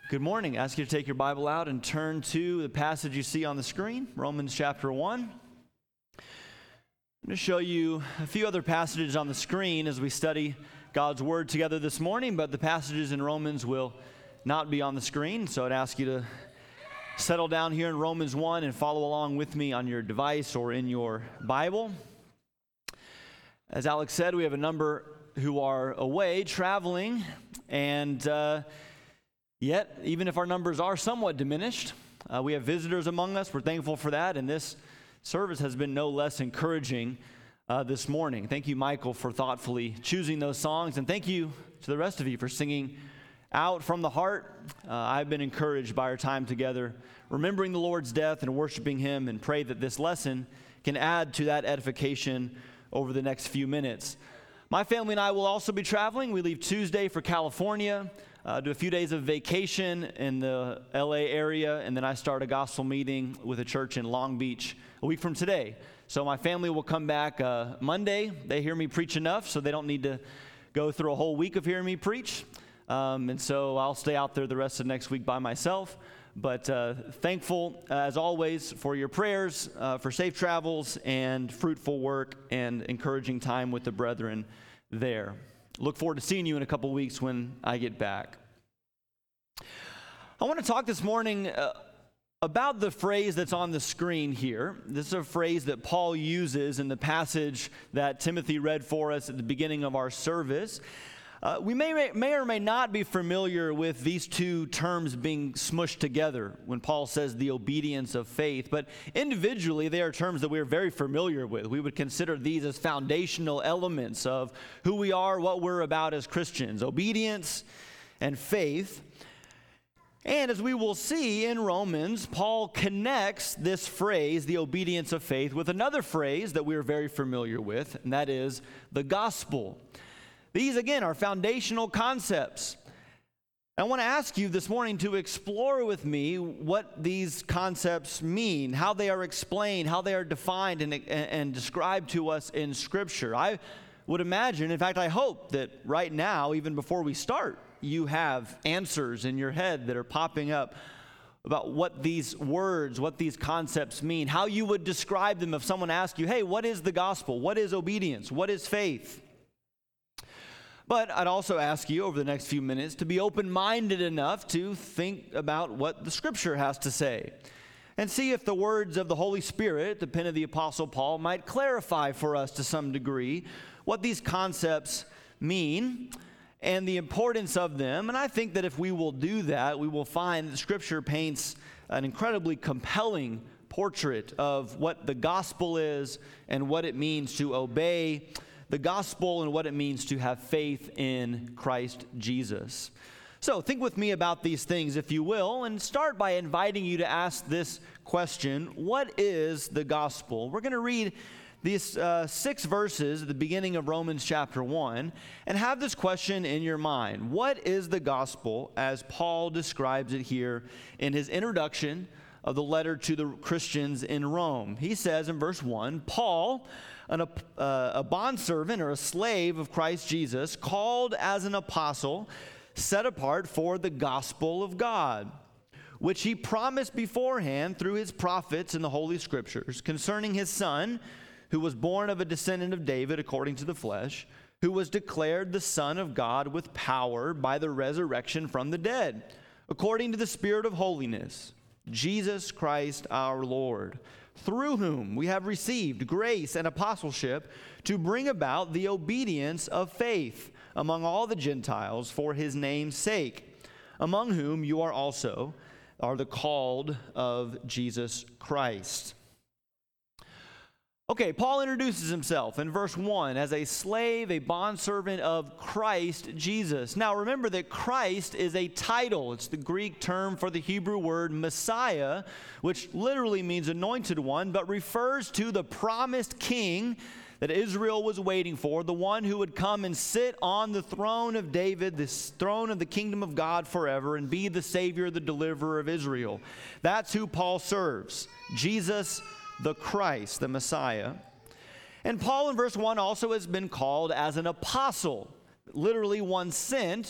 Good morning. I ask you to take your Bible out and turn to the passage you see on the screen, Romans chapter 1. I'm going to show you a few other passages on the screen as we study God's Word together this morning, but the passages in Romans will not be on the screen, so I'd ask you to settle down here in Romans 1 and follow along with me on your device or in your Bible. As Alex said, we have a number who are away traveling, and yet, even if our numbers are somewhat diminished, we have visitors among us. We're thankful for that, and this service has been no less encouraging this morning. Thank you, Michael, for thoughtfully choosing those songs, and thank you to the rest of you for singing out from the heart. I've been encouraged by our time together, remembering the Lord's death and worshiping Him, and pray that this lesson can add to that edification over the next few minutes. My family and I will also be traveling. We leave Tuesday for California, do a few days of vacation in the LA area, and then I start a gospel meeting with a church in Long Beach a week from today. So my family will come back Monday. They hear me preach enough, so they don't need to go through a whole week of hearing me preach. And so I'll stay out there the rest of next week by myself. But thankful, as always, for your prayers, for safe travels and fruitful work and encouraging time with the brethren there. Look forward to seeing you in a couple weeks when I get back. I want to talk this morning about the phrase that's on the screen here. This is a phrase that Paul uses in the passage that Timothy read for us at the beginning of our service. We may or may not be familiar with these two terms being smushed together when Paul says the obedience of faith, but individually they are terms that we are very familiar with. We would consider these as foundational elements of who we are, what we're about as Christians, obedience and faith. And as we will see in Romans, Paul connects this phrase, the obedience of faith, with another phrase that we are very familiar with, and that is the gospel. These, again, are foundational concepts. I want to ask you this morning to explore with me what these concepts mean, how they are explained, how they are defined and described to us in Scripture. I would imagine, in fact, I hope that right now, even before we start, you have answers in your head that are popping up about what these words, what these concepts mean, how you would describe them if someone asked you, hey, what is the gospel? What is obedience? What is faith? But I'd also ask you over the next few minutes to be open-minded enough to think about what the Scripture has to say and see if the words of the Holy Spirit, the pen of the Apostle Paul, might clarify for us to some degree what these concepts mean and the importance of them. And I think that if we will do that, we will find that Scripture paints an incredibly compelling portrait of what the gospel is and what it means to obey the gospel and what it means to have faith in Christ Jesus. So think with me about these things, if you will, and start by inviting you to ask this question: what is the gospel? We're going to read these 6 verses at the beginning of Romans chapter 1 and have this question in your mind. What is the gospel as Paul describes it here in his introduction of the letter to the Christians in Rome? He says in verse 1, Paul, a bondservant or a slave of Christ Jesus, called as an apostle, set apart for the gospel of God, which he promised beforehand through his prophets in the Holy Scriptures, concerning his Son, who was born of a descendant of David according to the flesh, who was declared the Son of God with power by the resurrection from the dead, according to the Spirit of holiness, Jesus Christ our Lord, through whom we have received grace and apostleship to bring about the obedience of faith among all the Gentiles for his name's sake, among whom you are also the called of Jesus Christ. Okay, Paul introduces himself in verse 1 as a slave, a bondservant of Christ Jesus. Now remember that Christ is a title. It's the Greek term for the Hebrew word Messiah, which literally means anointed one, but refers to the promised king that Israel was waiting for, the one who would come and sit on the throne of David, this throne of the kingdom of God forever, and be the Savior, the deliverer of Israel. That's who Paul serves, Jesus the Christ, the Messiah. And Paul in verse 1 also has been called as an apostle, literally one sent,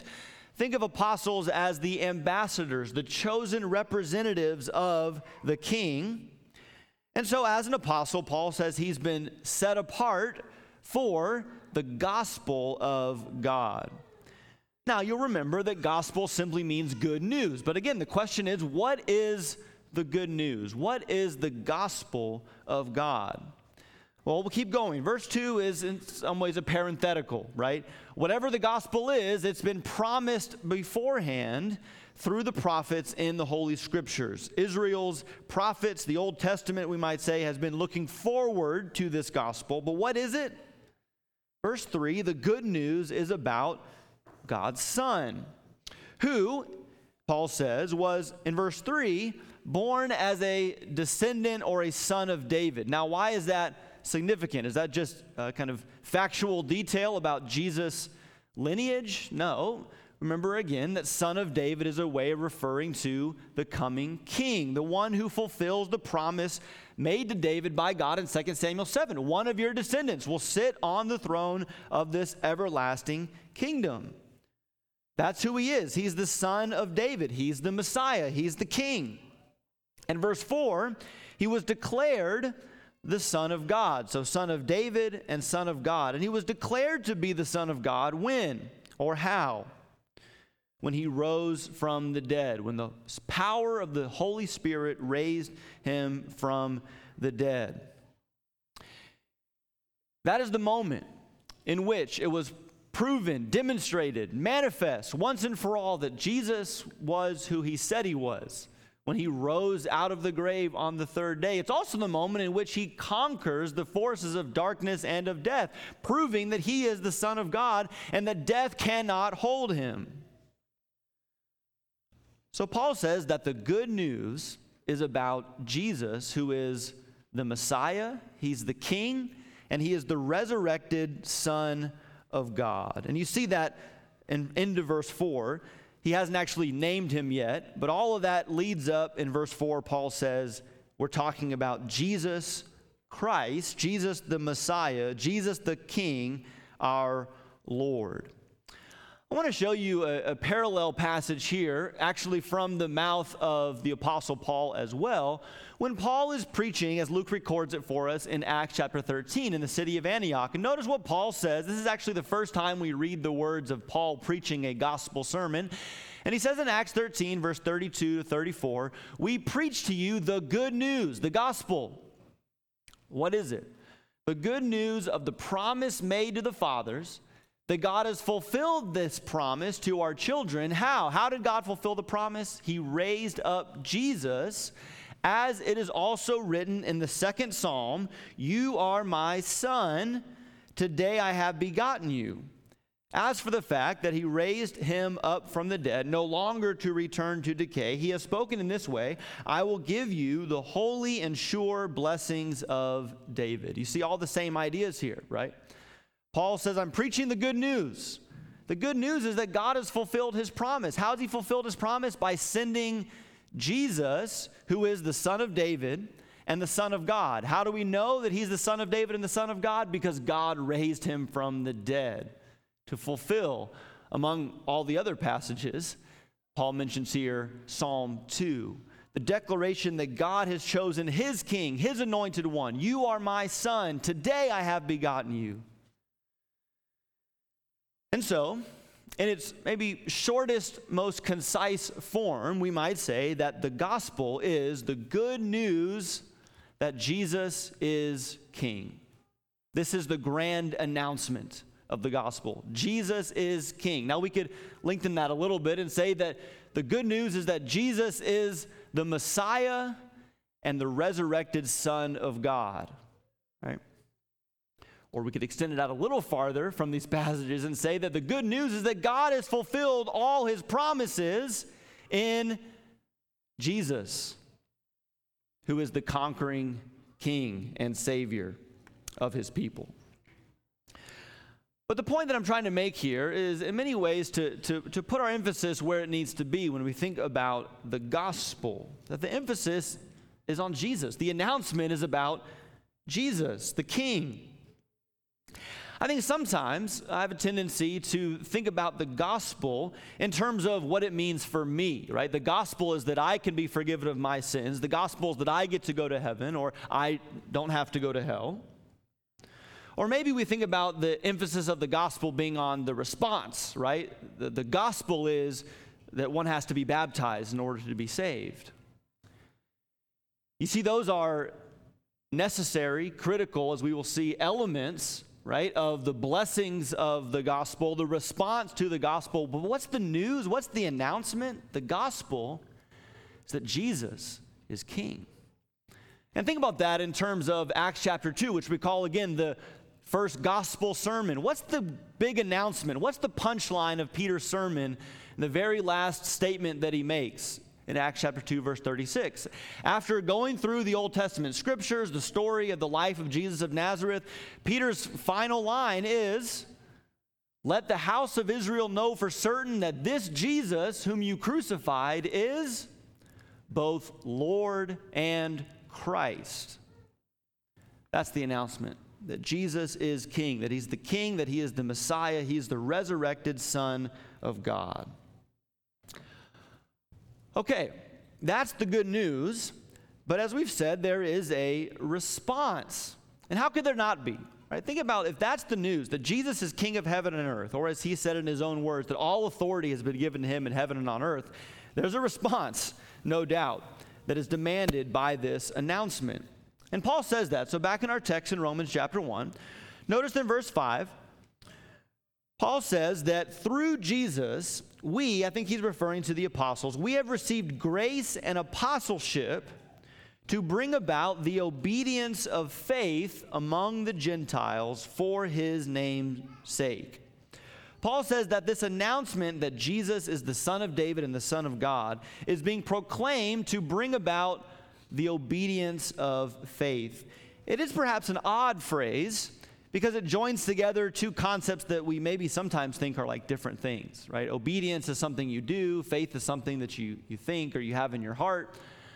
Think of apostles as the ambassadors, the chosen representatives of the King. And so as an apostle, Paul says he's been set apart for the gospel of God. Now, you'll remember that gospel simply means good news. But again, the question is, what is the good news? What is the gospel of God? Well, we'll keep going. Verse 2 is in some ways a parenthetical, right? Whatever the gospel is, it's been promised beforehand through the prophets in the Holy Scriptures. Israel's prophets, the Old Testament, we might say, has been looking forward to this gospel. But what is it? Verse 3, the good news is about God's Son, who, Paul says, was, in verse 3, born as a descendant or a son of David. Now, why is that significant? Is that just a kind of factual detail about Jesus' lineage? No. Remember again that son of David is a way of referring to the coming king, the one who fulfills the promise made to David by God in 2 Samuel 7. One of your descendants will sit on the throne of this everlasting kingdom. That's who he is. He's the son of David. He's the Messiah. He's the king. And verse 4, he was declared the Son of God. So son of David and son of God. And he was declared to be the Son of God when or how? When he rose from the dead, when the power of the Holy Spirit raised him from the dead. That is the moment in which it was proven, demonstrated, manifest once and for all that Jesus was who he said he was when he rose out of the grave on the third day. It's also the moment in which he conquers the forces of darkness and of death, proving that he is the Son of God and that death cannot hold him. So Paul says that the good news is about Jesus, who is the Messiah, he's the King, and he is the resurrected Son of God. And you see that into verse 4. He hasn't actually named him yet, but all of that leads up in verse 4. Paul says we're talking about Jesus Christ, Jesus the Messiah, Jesus the King, our Lord. I want to show you a parallel passage here, actually from the mouth of the Apostle Paul as well, when Paul is preaching, as Luke records it for us, in Acts chapter 13 in the city of Antioch. And notice what Paul says. This is actually the first time we read the words of Paul preaching a gospel sermon. And he says in Acts 13, verse 32 to 34, "We preach to you the good news," the gospel. What is it? The good news of the promise made to the fathers, that God has fulfilled this promise to our children. How? How did God fulfill the promise? He raised up Jesus, as it is also written in the second Psalm, "You are my son, today I have begotten you." As for the fact that he raised him up from the dead, no longer to return to decay, he has spoken in this way, "I will give you the holy and sure blessings of David." You see all the same ideas here, right? Paul says, I'm preaching the good news. The good news is that God has fulfilled his promise. How has he fulfilled his promise? By sending Jesus, who is the Son of David and the Son of God. How do we know that he's the Son of David and the Son of God? Because God raised him from the dead to fulfill, among all the other passages, Paul mentions here Psalm 2, the declaration that God has chosen his king, his anointed one. "You are my son. Today I have begotten you." And so, in its maybe shortest, most concise form, we might say that the gospel is the good news that Jesus is King. This is the grand announcement of the gospel. Jesus is King. Now, we could lengthen that a little bit and say that the good news is that Jesus is the Messiah and the resurrected Son of God, right? Or we could extend it out a little farther from these passages and say that the good news is that God has fulfilled all his promises in Jesus, who is the conquering King and Savior of his people. But the point that I'm trying to make here is in many ways to put our emphasis where it needs to be when we think about the gospel, that the emphasis is on Jesus. The announcement is about Jesus, the King. I think sometimes I have a tendency to think about the gospel in terms of what it means for me, right? The gospel is that I can be forgiven of my sins. The gospel is that I get to go to heaven, or I don't have to go to hell. Or maybe we think about the emphasis of the gospel being on the response, right? The gospel is that one has to be baptized in order to be saved. You see, those are necessary, critical, as we will see, elements, right, of the blessings of the gospel, the response to the gospel. But what's the news? What's the announcement? The gospel is that Jesus is King. And think about that in terms of Acts chapter 2, which we call, again, the first gospel sermon. What's the big announcement? What's the punchline of Peter's sermon in the very last statement that he makes in Acts chapter 2, verse 36? After going through the Old Testament scriptures, the story of the life of Jesus of Nazareth, Peter's final line is, "Let the house of Israel know for certain that this Jesus whom you crucified is both Lord and Christ." That's the announcement, that Jesus is King, that he's the King, that he is the Messiah, he is the resurrected Son of God. Okay, that's the good news, but as we've said, there is a response. And how could there not be? Right? Think about if that's the news, that Jesus is King of heaven and earth, or as he said in his own words, that all authority has been given to him in heaven and on earth, there's a response, no doubt, that is demanded by this announcement. And Paul says that. So back in our text in Romans chapter 1, notice in verse 5, Paul says that through Jesus, we, I think he's referring to the apostles, we have received grace and apostleship to bring about the obedience of faith among the Gentiles for his name's sake. Paul says that this announcement that Jesus is the Son of David and the Son of God is being proclaimed to bring about the obedience of faith. It is perhaps an odd phrase because it joins together two concepts that we maybe sometimes think are like different things, right? Obedience is something you do. Faith is something that you think or you have in your heart.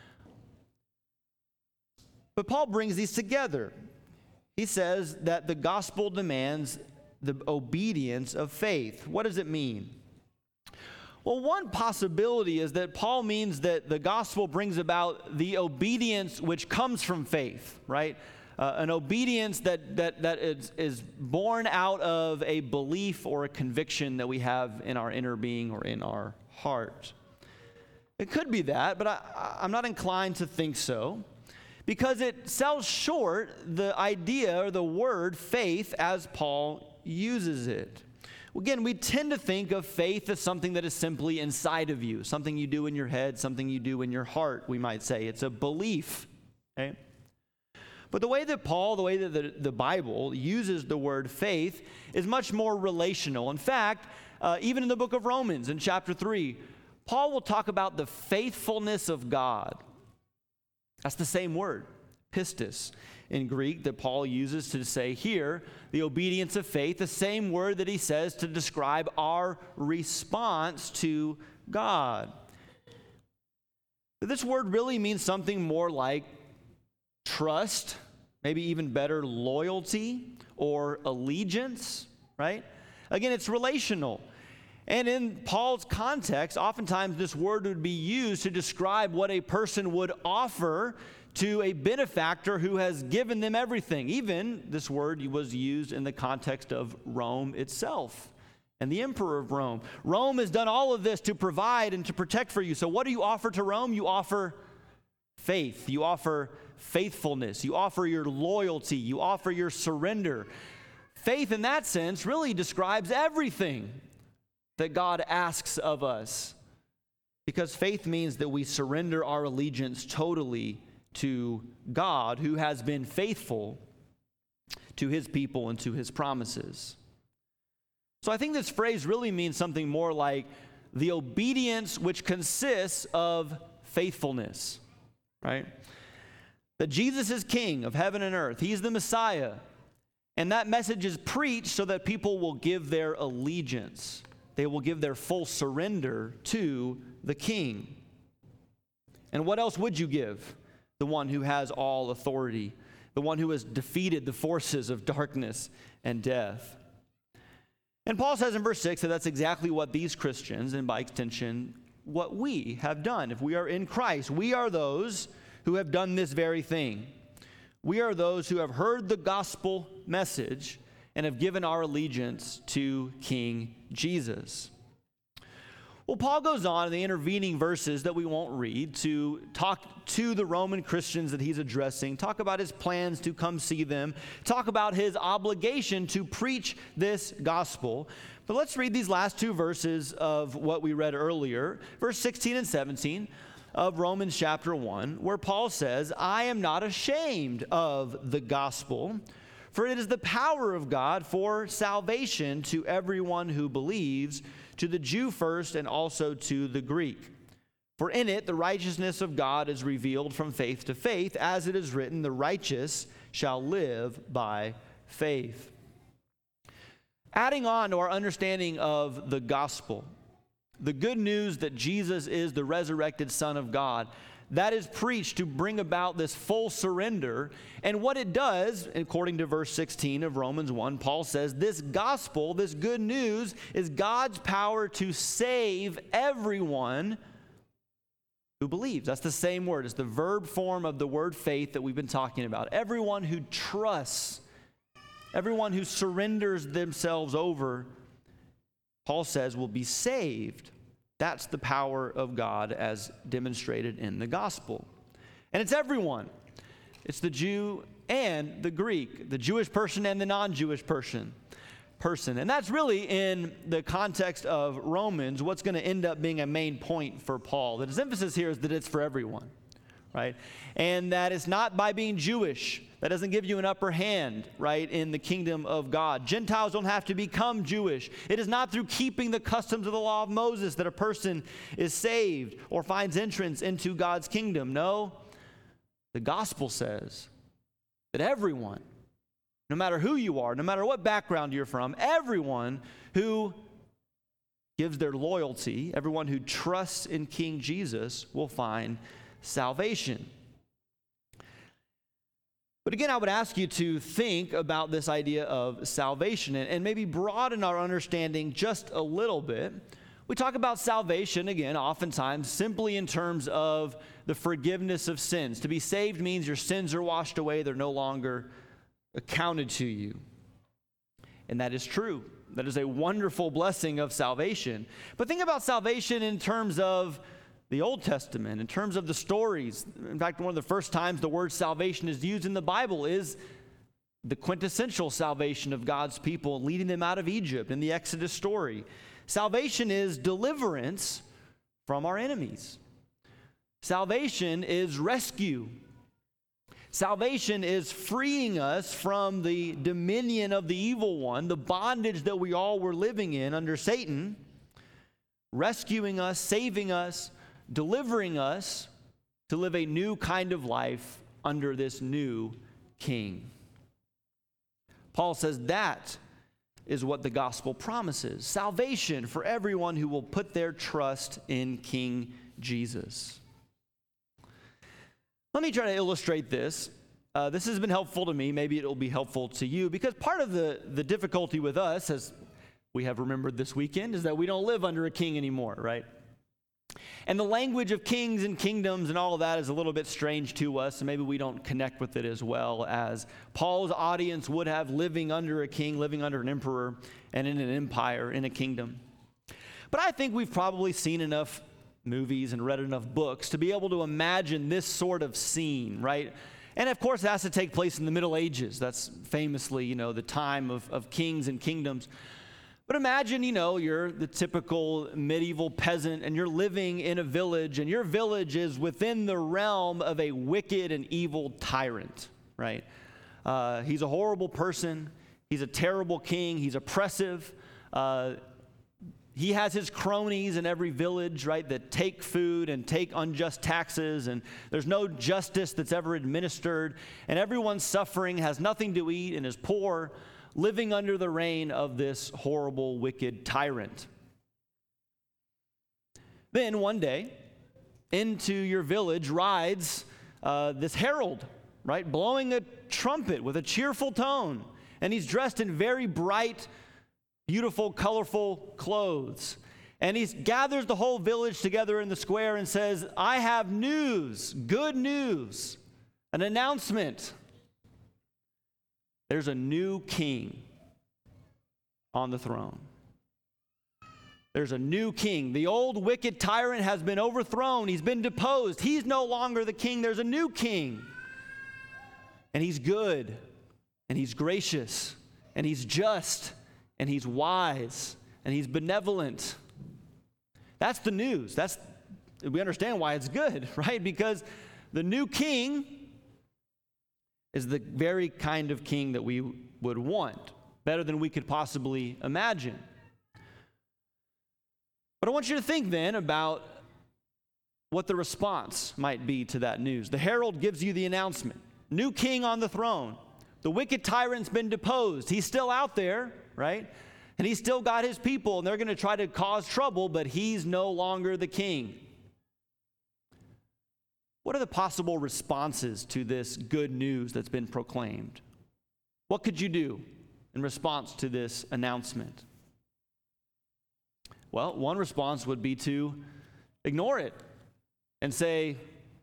But Paul brings these together. He says that the gospel demands the obedience of faith. What does it mean? Well, one possibility is that Paul means that the gospel brings about the obedience which comes from faith, right? An obedience that is born out of a belief or a conviction that we have in our inner being or in our heart. It could be that, but I'm not inclined to think so, because it sells short the idea or the word faith as Paul uses it. Again, we tend to think of faith as something that is simply inside of you, something you do in your head, something you do in your heart, we might say. It's a belief, okay? But the way that Paul, the way that the Bible uses the word faith is much more relational. In fact, even in the book of Romans, in chapter 3, Paul will talk about the faithfulness of God. That's the same word, pistis, in Greek that Paul uses to say here, the obedience of faith, the same word that he says to describe our response to God. But this word really means something more like trust, maybe even better, loyalty or allegiance, right? Again, it's relational. And in Paul's context, oftentimes this word would be used to describe what a person would offer to a benefactor who has given them everything. Even this word was used in the context of Rome itself and the emperor of Rome. Rome has done all of this to provide and to protect for you. So what do you offer to Rome? You offer faith. You offer faithfulness. You offer your loyalty. You offer your surrender. Faith in that sense really describes everything that God asks of us, because faith means that we surrender our allegiance totally to God, who has been faithful to his people and to his promises. So I think this phrase really means something more like the obedience which consists of faithfulness, right? That Jesus is King of heaven and earth. He's the Messiah. And that message is preached so that people will give their allegiance. They will give their full surrender to the King. And what else would you give the one who has all authority? the one who has defeated the forces of darkness and death. And Paul says in verse 6 that that's exactly what these Christians, and by extension, what we have done. If we are in Christ, we are those who have done this very thing. We are those who have heard the gospel message and have given our allegiance to King Jesus. Well, Paul goes on in the intervening verses that we won't read to talk to the Roman Christians that he's addressing, talk about his plans to come see them, talk about his obligation to preach this gospel. But let's read these last two verses of what we read earlier, verse 16 and 17 of Romans chapter 1, where Paul says, "I am not ashamed of the gospel, for it is the power of God for salvation to everyone who believes, to the Jew first and also to the Greek. For in it the righteousness of God is revealed from faith to faith, as it is written, the righteous shall live by faith." Adding on to our understanding of the gospel, the good news that Jesus is the resurrected Son of God, that is preached to bring about this full surrender. And what it does, according to verse 16 of Romans 1, Paul says, this gospel, this good news, is God's power to save everyone who believes. That's the same word. It's the verb form of the word faith that we've been talking about. Everyone who trusts, everyone who surrenders themselves over, Paul says, will be saved. That's the power of God as demonstrated in the gospel. And it's everyone. It's the Jew and the Greek, the Jewish person and the non-Jewish person. And that's really, in the context of Romans, what's going to end up being a main point for Paul. That his emphasis here is that it's for everyone, right? And that it's not by being Jewish. That doesn't give you an upper hand, right, in the kingdom of God. Gentiles don't have to become Jewish. It is not through keeping the customs of the law of Moses that a person is saved or finds entrance into God's kingdom. No, the gospel says that everyone, no matter who you are, no matter what background you're from, everyone who gives their loyalty, everyone who trusts in King Jesus will find salvation. But again, I would ask you to think about this idea of salvation and maybe broaden our understanding just a little bit. We talk about salvation, again, oftentimes simply in terms of the forgiveness of sins. To be saved means your sins are washed away, they're no longer accounted to you. And that is true. That is a wonderful blessing of salvation. But think about salvation in terms of the Old Testament, in terms of the stories. In fact, one of the first times the word salvation is used in the Bible is the quintessential salvation of God's people, leading them out of Egypt in the Exodus story. Salvation is deliverance from our enemies. Salvation is rescue. Salvation is freeing us from the dominion of the evil one, the bondage that we all were living in under Satan, rescuing us, saving us, delivering us to live a new kind of life under this new king. Paul says that is what the gospel promises. Salvation for everyone who will put their trust in King Jesus. Let me try to illustrate this. This has been helpful to me. Maybe it will be helpful to you, because part of the difficulty with us, as we have remembered this weekend, is that we don't live under a king anymore, right? And the language of kings and kingdoms and all of that is a little bit strange to us, and maybe we don't connect with it as well as Paul's audience would have, living under a king, living under an emperor, and in an empire, in a kingdom. But I think we've probably seen enough movies and read enough books to be able to imagine this sort of scene, right? And of course, it has to take place in the Middle Ages. That's famously, the time of kings and kingdoms. But imagine, you're the typical medieval peasant and you're living in a village, and your village is within the realm of a wicked and evil tyrant, right? He's a horrible person. He's a terrible king. He's oppressive. He has his cronies in every village, right, that take food and take unjust taxes, and there's no justice that's ever administered, and everyone's suffering, has nothing to eat, and is poor, living under the reign of this horrible, wicked tyrant. Then one day, into your village rides this herald, right? Blowing a trumpet with a cheerful tone. And he's dressed in very bright, beautiful, colorful clothes. And he gathers the whole village together in the square and says, I have news, good news, an announcement. There's a new king on the throne. There's a new king. The old wicked tyrant has been overthrown. He's been deposed. He's no longer the king. There's a new king. And he's good, and he's gracious, and he's just, and he's wise, and he's benevolent. That's the news. We understand why it's good, right? Because the new king is the very kind of king that we would want, better than we could possibly imagine. But I want you to think then about what the response might be to that news. The herald gives you the announcement. New king on the throne. The wicked tyrant's been deposed. He's still out there, right? And he's still got his people, and they're going to try to cause trouble, but he's no longer the king. What are the possible responses to this good news that's been proclaimed? What could you do in response to this announcement? Well, one response would be to ignore it and say,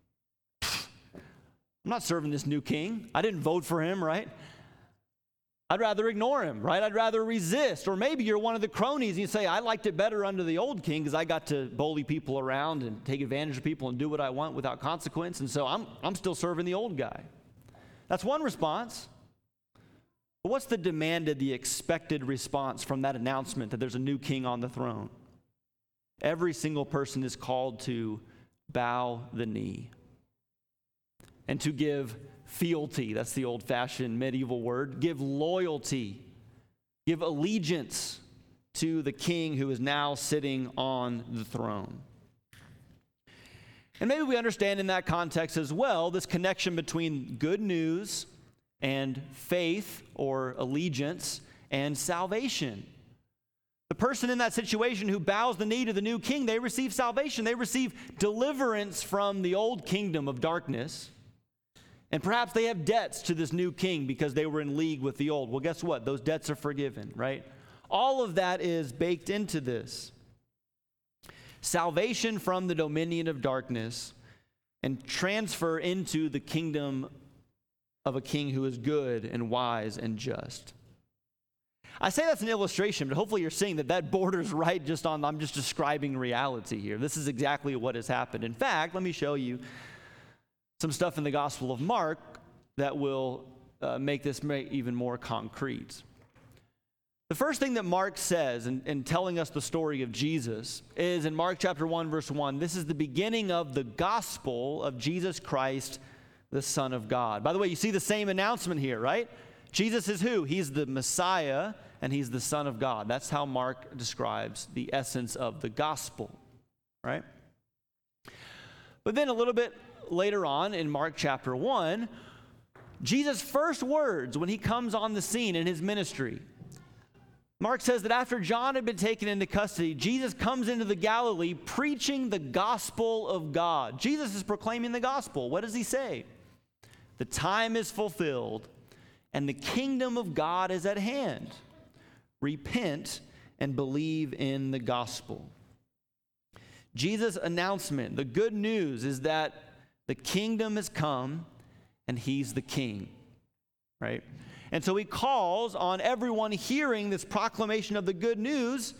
I'm not serving this new king. I didn't vote for him, right? I'd rather ignore him, right? I'd rather resist. Or maybe you're one of the cronies and you say, I liked it better under the old king because I got to bully people around and take advantage of people and do what I want without consequence. And so I'm still serving the old guy. That's one response. But what's the expected response from that announcement that there's a new king on the throne? Every single person is called to bow the knee and to give fealty. That's the old-fashioned medieval word. Give loyalty, give allegiance to the king who is now sitting on the throne. And maybe we understand in that context as well this connection between good news and faith or allegiance and salvation. The person in that situation who bows the knee to the new king, they receive salvation. They receive deliverance from the old kingdom of darkness. And perhaps they have debts to this new king because they were in league with the old. Well, guess what? Those debts are forgiven, right? All of that is baked into this. Salvation from the dominion of darkness and transfer into the kingdom of a king who is good and wise and just. I say that's an illustration, but hopefully you're seeing that borders right just on, I'm just describing reality here. This is exactly what has happened. In fact, let me show you some stuff in the Gospel of Mark that will make this even more concrete. The first thing that Mark says in telling us the story of Jesus is in Mark chapter 1, verse 1, this is the beginning of the gospel of Jesus Christ, the Son of God. By the way, you see the same announcement here, right? Jesus is who? He's the Messiah, and he's the Son of God. That's how Mark describes the essence of the gospel, right? But then a little bit later on in Mark chapter 1, Jesus' first words when he comes on the scene in his ministry, Mark says that after John had been taken into custody, Jesus comes into the Galilee preaching the gospel of God. Jesus is proclaiming the gospel. What does he say? The time is fulfilled and the kingdom of God is at hand. Repent and believe in the gospel. Jesus' announcement, the good news is that the kingdom has come and he's the king, right? And so he calls on everyone hearing this proclamation of the good news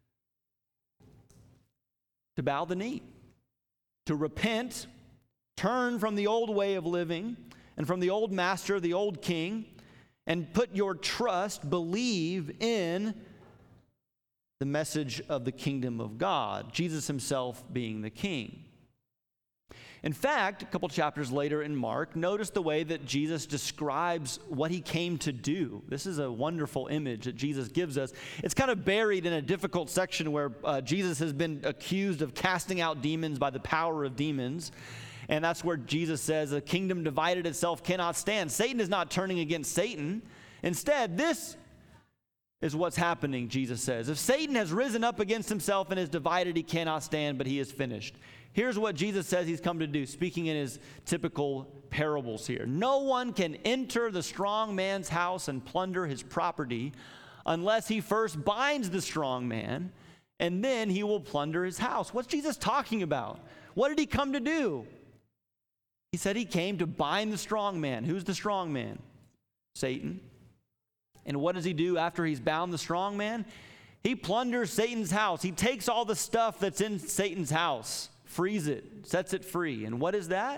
to bow the knee, to repent, turn from the old way of living and from the old master, the old king, and put your trust, believe in the message of the kingdom of God, Jesus himself being the king. In fact, a couple chapters later in Mark, notice the way that Jesus describes what he came to do. This is a wonderful image that Jesus gives us. It's kind of buried in a difficult section where Jesus has been accused of casting out demons by the power of demons. And that's where Jesus says, a kingdom divided itself cannot stand. Satan is not turning against Satan. Instead, this is what's happening, Jesus says. If Satan has risen up against himself and is divided, he cannot stand, but he is finished. Here's what Jesus says he's come to do, speaking in his typical parables here. No one can enter the strong man's house and plunder his property unless he first binds the strong man, and then he will plunder his house. What's Jesus talking about? What did he come to do? He said he came to bind the strong man. Who's the strong man? Satan. And what does he do after he's bound the strong man? He plunders Satan's house. He takes all the stuff that's in Satan's house, frees it, sets it free. And what is that?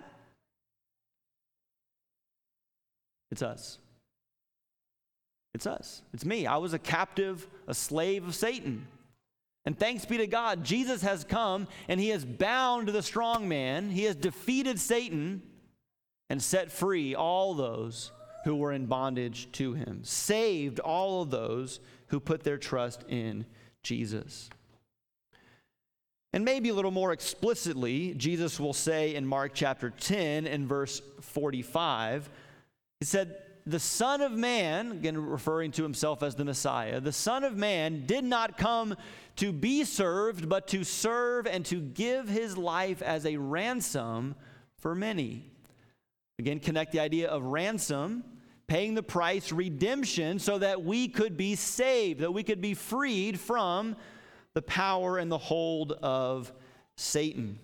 It's us. It's us. It's me. I was a captive, a slave of Satan. And thanks be to God, Jesus has come and he has bound the strong man. He has defeated Satan and set free all those who were in bondage to him. Saved all of those who put their trust in Jesus. And maybe a little more explicitly, Jesus will say in Mark chapter 10 and verse 45, he said, the Son of Man, again referring to himself as the Messiah, the Son of Man did not come to be served, but to serve and to give his life as a ransom for many. Again, connect the idea of ransom, paying the price, redemption, so that we could be saved, that we could be freed from the power and the hold of Satan.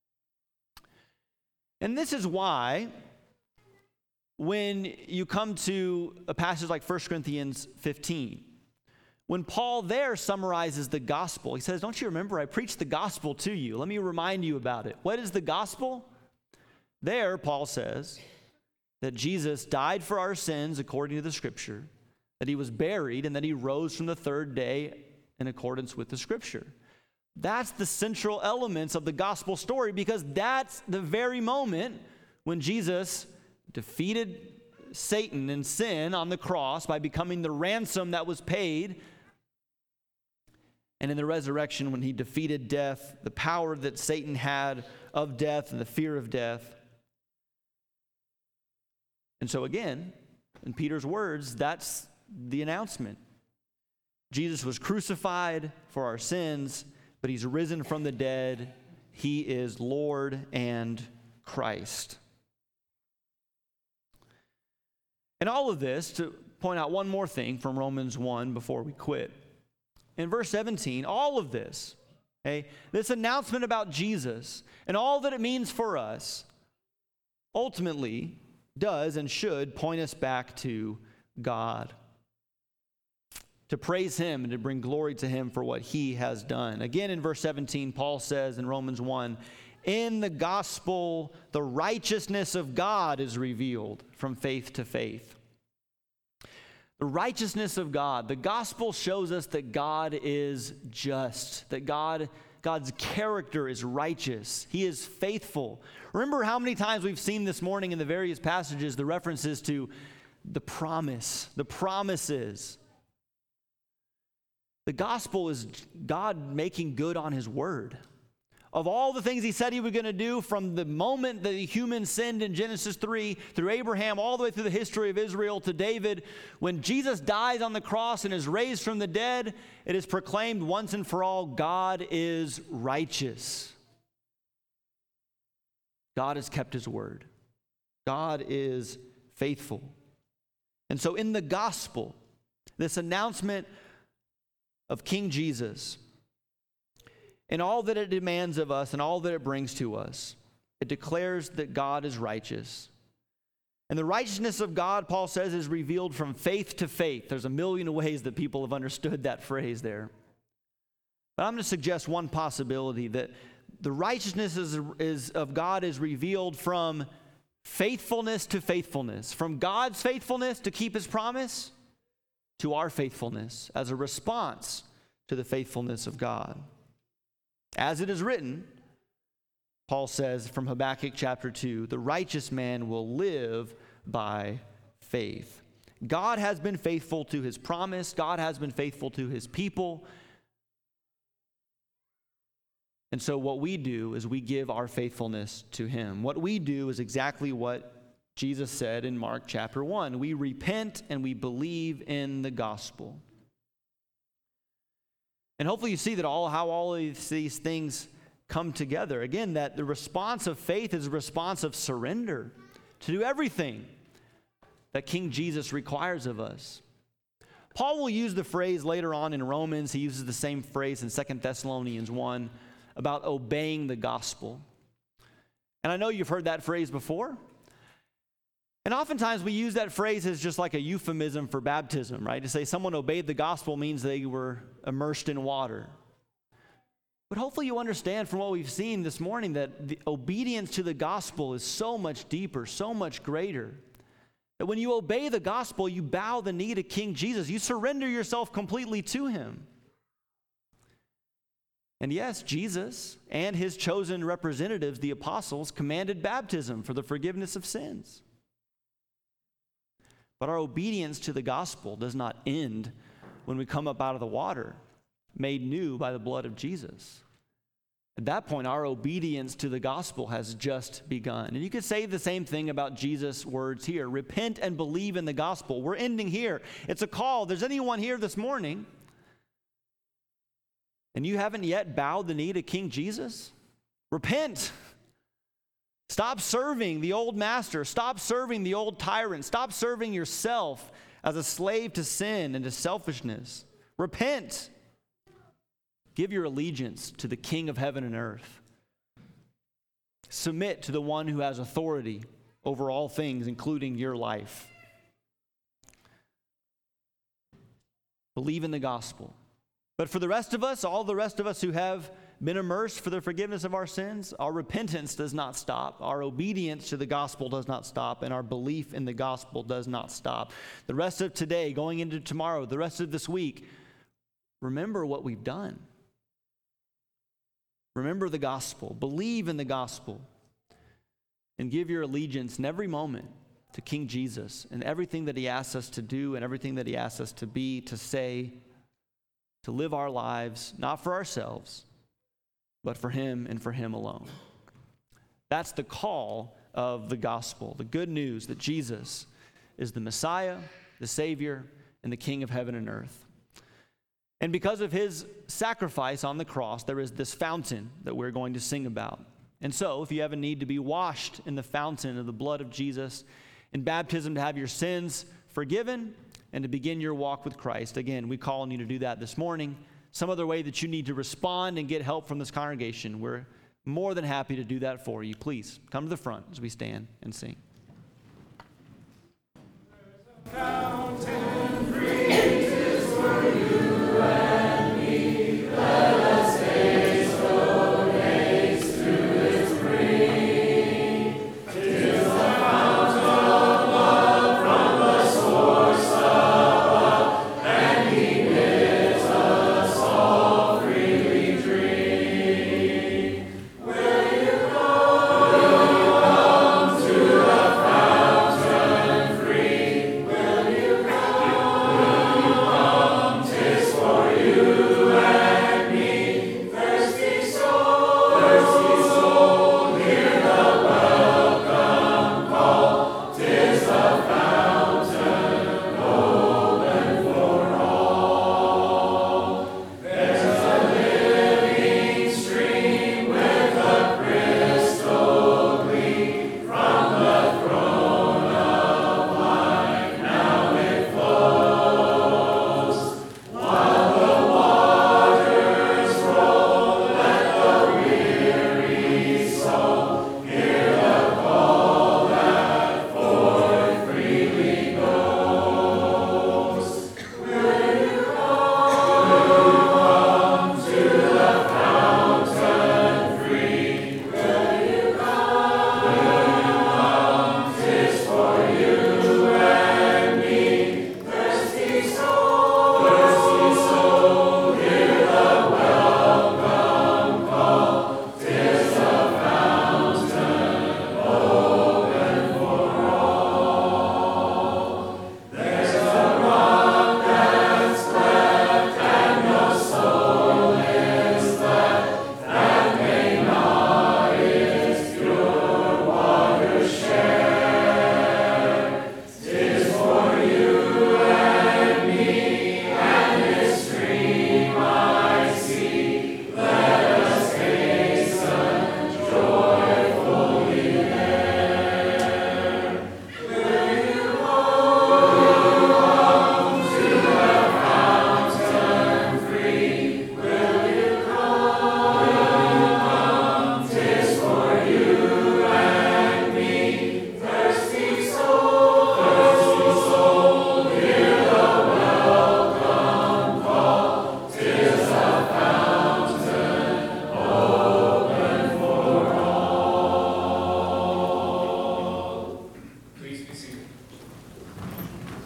And this is why when you come to a passage like 1 Corinthians 15, when Paul there summarizes the gospel, he says, don't you remember I preached the gospel to you? Let me remind you about it. What is the gospel? There, Paul says that Jesus died for our sins according to the Scripture, that he was buried, and that he rose from the third day in accordance with the Scripture. That's the central elements of the gospel story, because that's the very moment when Jesus defeated Satan and sin on the cross by becoming the ransom that was paid. And in the resurrection, when he defeated death, the power that Satan had of death and the fear of death. And so again, in Peter's words, that's the announcement. Jesus was crucified for our sins, but he's risen from the dead. He is Lord and Christ. And all of this, to point out one more thing from Romans 1 before we quit. In verse 17, all of this, okay, this announcement about Jesus and all that it means for us, ultimately does and should point us back to God, to praise him and to bring glory to him for what he has done. Again, in verse 17, Paul says in Romans 1, in the gospel, the righteousness of God is revealed from faith to faith. The righteousness of God. The gospel shows us that God is just, that God's character is righteous. He is faithful. Remember how many times we've seen this morning in the various passages the references to the promise, the promises. The gospel is God making good on his word. Of all the things he said he was going to do from the moment that the humans sinned in Genesis 3, through Abraham, all the way through the history of Israel to David, when Jesus dies on the cross and is raised from the dead, it is proclaimed once and for all, God is righteous. God has kept his word. God is faithful. And so in the gospel, this announcement of King Jesus, and all that it demands of us and all that it brings to us, it declares that God is righteous. And the righteousness of God, Paul says, is revealed from faith to faith. There's a million ways that people have understood that phrase there. But I'm going to suggest one possibility, that the righteousness of God is revealed from faithfulness to faithfulness, from God's faithfulness to keep his promise to our faithfulness as a response to the faithfulness of God. As it is written, Paul says from Habakkuk chapter 2, the righteous man will live by faith. God has been faithful to his promise. God has been faithful to his people. And so what we do is we give our faithfulness to him. What we do is exactly what Jesus said in Mark chapter 1. We repent and we believe in the gospel. And hopefully you see that how all of these things come together. Again, that the response of faith is a response of surrender to do everything that King Jesus requires of us. Paul will use the phrase later on in Romans. He uses the same phrase in 2 Thessalonians 1 about obeying the gospel. And I know you've heard that phrase before. And oftentimes we use that phrase as just like a euphemism for baptism, right? To say someone obeyed the gospel means they were immersed in water. But hopefully you understand from what we've seen this morning that the obedience to the gospel is so much deeper, so much greater. That when you obey the gospel, you bow the knee to King Jesus. You surrender yourself completely to him. And yes, Jesus and his chosen representatives, the apostles, commanded baptism for the forgiveness of sins. But our obedience to the gospel does not end when we come up out of the water, made new by the blood of Jesus. At that point, our obedience to the gospel has just begun. And you could say the same thing about Jesus' words here. Repent and believe in the gospel. We're ending here. It's a call. There's anyone here this morning, and you haven't yet bowed the knee to King Jesus? Repent. Stop serving the old master. Stop serving the old tyrant. Stop serving yourself as a slave to sin and to selfishness. Repent. Give your allegiance to the King of heaven and earth. Submit to the one who has authority over all things, including your life. Believe in the gospel. But for the rest of us, all the rest of us who have been immersed for the forgiveness of our sins, our repentance does not stop. Our obedience to the gospel does not stop, and our belief in the gospel does not stop. The rest of today, going into tomorrow, the rest of this week, remember what we've done. Remember the gospel. Believe in the gospel. And give your allegiance in every moment to King Jesus and everything that he asks us to do and everything that he asks us to be, to say, to live our lives, not for ourselves, but for him and for him alone. That's the call of the gospel, the good news that Jesus is the Messiah, the Savior, and the King of heaven and earth. And because of his sacrifice on the cross, there is this fountain that we're going to sing about. And so, if you have a need to be washed in the fountain of the blood of Jesus, in baptism to have your sins forgiven and to begin your walk with Christ, again, we call on you to do that this morning. Some other way that you need to respond and get help from this congregation, we're more than happy to do that for you. Please come to the front as we stand and sing.